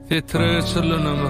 Titreşir ömür.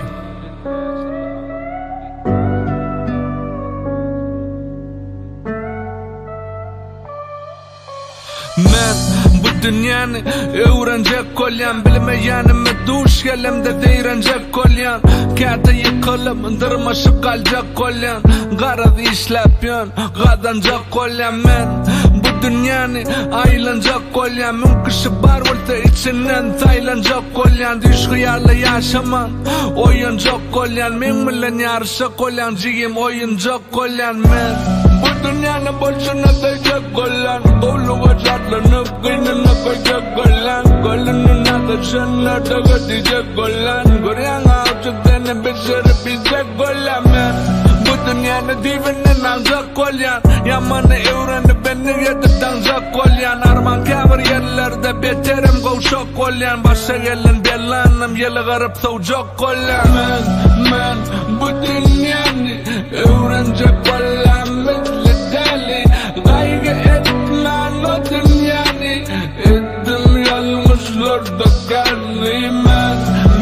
Men bu dünyanı öğrenecek kolyan, bilmeyenimi duş gelimde deyrenecek kolyan. Kata yıkılıp dırmaşı kalacak kolyan, garad işlep yan kadancak kolyan. Men bu dünyanı aylanacak kolyan, mümküşü bar olta içinden taylanacak kolyan. Düş hıyarla yaşaman oyuncak kolyan, men bilen yarışa kolyan, cigim oyuncak kolyan. Men bu dünyanın boşuna dayacak kolyan, doluğa çatlanıp kıynına koyacak kolyan. Kolunun ateşinlerde götecek kolyan, görüyen avcıklarını becerip bizecek kolyan. Men bu dünyanın divinden alacak kolyan, yamanı evrenip beni yedirtanacak kolyan. Arman kabir yerlerde beterim kovşak kolyan, başa gelen belanım yeli garip savcak kolyan. Men bu dünyanı öğrenecek kolyan, mitli deli gaygı etmen o dünyanı, ettim yalnızlarda karni. Men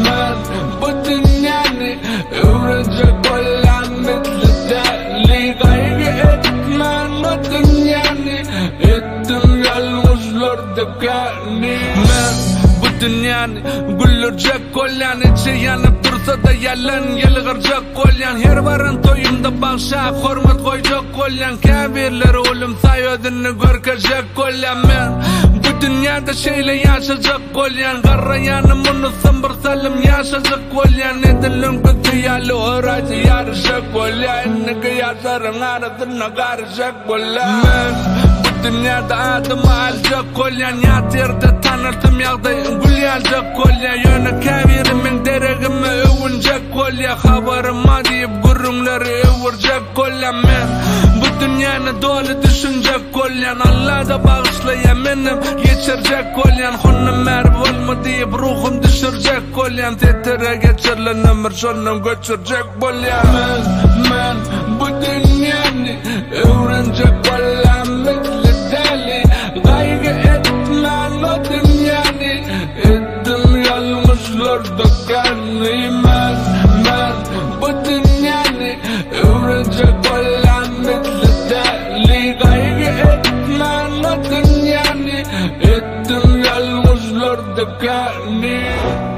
bu dünyanı öğrenecek kolyan, mitli deli gaygı etmen o dünyanı, ettim yalnızlarda karni. Men bu dünyanı güldürecek kolyan, içi yanıp dursa da yalan yılgıracak kolyan. Her varın toyunda bağışa hormat koyacak kolyan, kabirleri ölüm sayödünü görkecek kolyan. Men bu dünyada şeyle yaşayacak kolyan, garrayanım onu sambır salim yaşayacak kolyan. Edilin kötü yalı öğraycı yarışacak kolyan, nege yaşarın aradına karışacak kolyan. Men bu dünyada adımı alacak kolyan, yatırda tanırtım yağdayın gül yalacak kolyan. Yöne kabirimin deregimi övünecek kolyan, habarıma deyip gurrunları övürcek kolyan. Men bu dünyanı dolu düşünecek kolyan, Allah da bağışlayan benim geçirecek kolyan. Honum merv olma deyip ruhum düşürecek kolyan, tetere geçirilen ömür sonum götürecek kolyan. Men bu dünyanı öğrenecek kolyan, mitli deli gaygı etmen o dünyanı, ettim yalnızlarda karni. Men bu dünyanı öğrenecek kolyan, mitli deli gaygı etmen o dünyanı, ettim yalnızlarda karni.